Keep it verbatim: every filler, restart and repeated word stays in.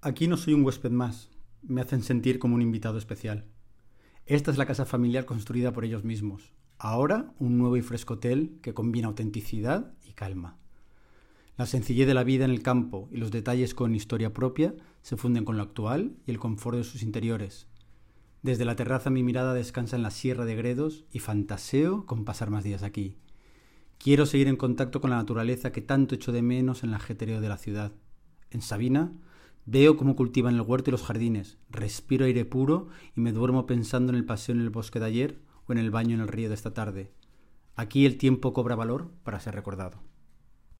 Aquí no soy un huésped más, me hacen sentir como un invitado especial. Esta es la casa familiar construida por ellos mismos. Ahora un nuevo y fresco hotel que combina autenticidad y calma. La sencillez de la vida en el campo y los detalles con historia propia se funden con lo actual y el confort de sus interiores. Desde la terraza mi mirada descansa en la Sierra de Gredos y fantaseo con pasar más días aquí. Quiero seguir en contacto con la naturaleza que tanto echo de menos en el ajetreo de la ciudad. En Sabina veo cómo cultivan el huerto y los jardines, respiro aire puro y me duermo pensando en el paseo en el bosque de ayer o en el baño en el río de esta tarde. Aquí el tiempo cobra valor para ser recordado.